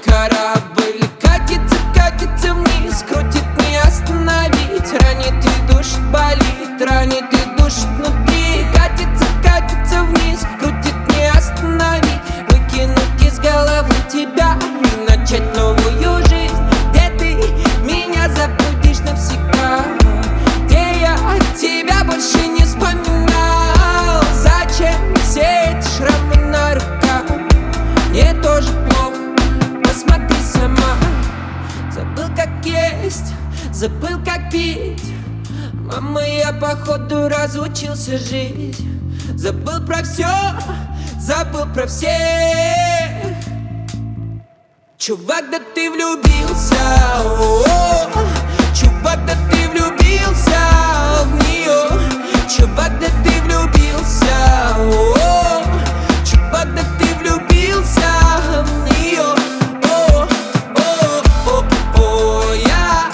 Корабль катится, катится вниз, крутит не остановить. Ранит и душит, болит, ранит и душит внутри. Катится, катится вниз, крутит не остановить. Выкинуть из головы тебя и начать новую жизнь, где ты меня забудешь навсегда, где я тебя больше не вспоминал. Зачем все эти шрамы на руках? Мне тоже плохо, посмотри сама. Забыл как есть, забыл как пить. Мама, я походу разучился жить. Забыл про все, забыл про всех. Чувак, да ты влюбился, о-о-о. Чувак, да ты влюбился в нее. Чувак, да ты влюбился, о-о-о. Чувак, да ты влюбился в нее. О-о-о-о, я,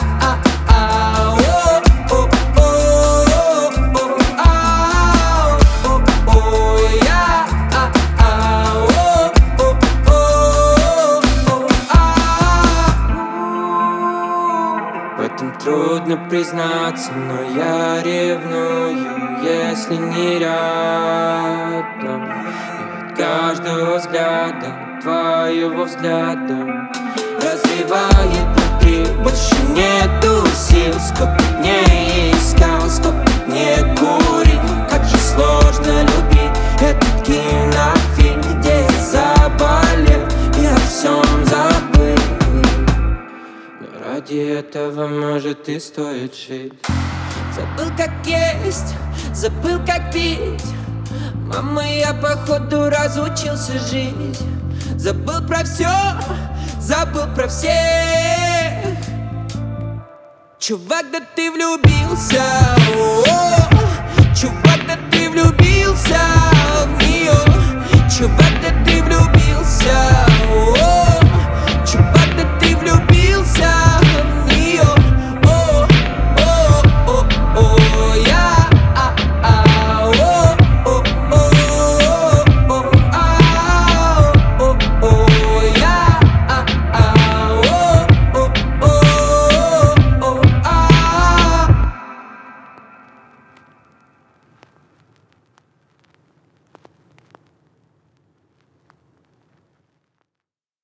в этом трудно признаться, но я ревную, если не рядом. И от каждого взгляда, твоего взгляда, разрывает внутри, больше нету сил. Сколько дней искал, сколько дней курил. Как же сложно любить этот кинофильм, где я заболел и о всем забыл. Но ради этого, может, и стоит жить. Забыл как есть, забыл как пить. Мама, я походу разучился жить. Забыл про все, забыл про всех. Чувак, да ты влюбился.